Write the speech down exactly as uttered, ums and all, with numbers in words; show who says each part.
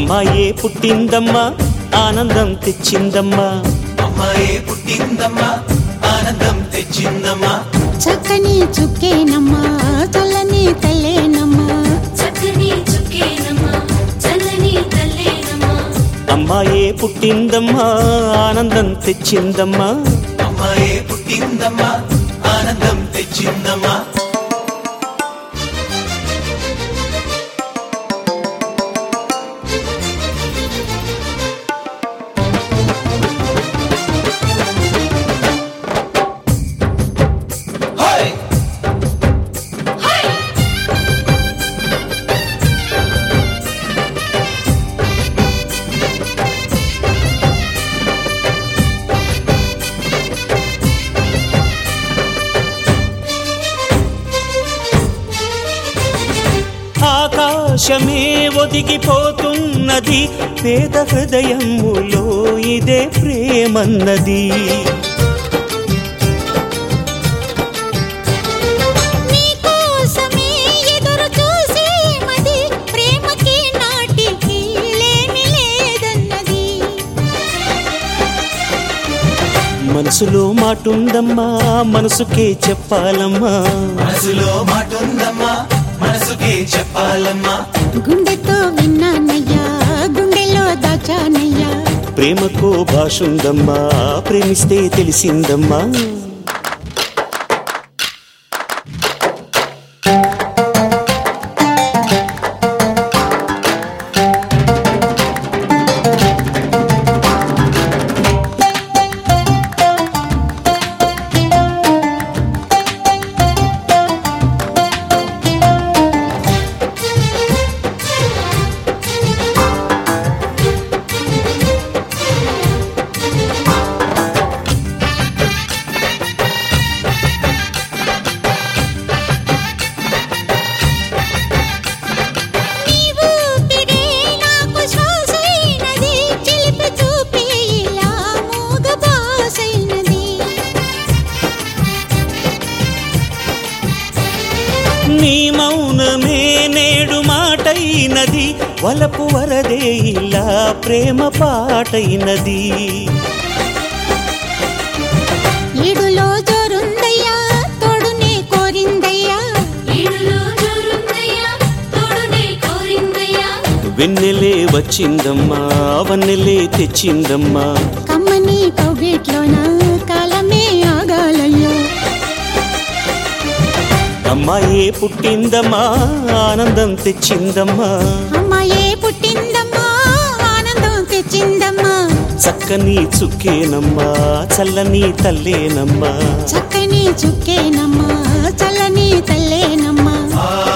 Speaker 1: అమ్మాయే పుట్టిందమ్మా ఆనందం తెచ్చిందమ్మా
Speaker 2: అమ్మాయే పుట్టిందమ్మా ఆనందం తెచ్చిందమ్మా
Speaker 3: చక్కని చుక్కేనమ్మా చల్లని తల్లేనమ్మా
Speaker 4: చక్కని చుక్కేనమ్మా చల్లని తల్లేనమ్మా
Speaker 1: అమ్మాయే పుట్టిందమ్మా ఆనందం తెచ్చిందమ్మా
Speaker 2: అమ్మాయే పుట్టిందమ్మా ఆనందం తెచ్చిందమ్మా
Speaker 1: ఆకాశమే ఒదిగిపోతున్నది పేద హృదయములో ఇదే ప్రేమన్నది
Speaker 3: నీకోసమే ఎదురు చూసే మది ప్రేమకి నాటికి లేమి లేదన్నది
Speaker 1: మనసులో మాటుందమ్మా మనసుకే చెప్పాలమ్మా
Speaker 2: మనసులో మాటుందమ్మా మనసుకే చెప్పాలమ్మా
Speaker 3: గుండెతో విన్నానయ్యా గుండెలో దాచానయ్యా
Speaker 1: ప్రేమకు భాషుందమ్మా ప్రేమిస్తే తెలిసిందమ్మా
Speaker 3: నీవు పిడే నాకు శ్వాసైనది చిలిపి చూపి ఇలా మూగ బాసైనది
Speaker 1: నీ మౌనమే నేడు మాటైనది వలపు వరదే ఇలా ప్రేమ పాటైనది
Speaker 3: ఈడులో జోరుందయ్యా తోడునే కోరిందయ్యా
Speaker 4: ఈడులో జోరుందయ్యా తోడునే కోరిందయ్యా
Speaker 1: వెన్నెలే వచ్చిందమ్మా వన్నెలే తెచ్చిందమ్మా
Speaker 3: కమ్మని కౌగిట్లోన కాలమే ఆగాలయ్యా
Speaker 1: అమ్మాయే పుట్టిందమ్మా ఆనందం తెచ్చిందమ్మా
Speaker 3: అమ్మాయే పుట్టిందమ్మా ఆనందం తెచ్చిందమ్మా
Speaker 1: చక్కని చుక్కేనమ్మా చల్లని తల్లేనమ్మా
Speaker 3: చక్కని చుక్కేనమ్మా చల్లని తల్లేనమ్మా
Speaker 2: ఆ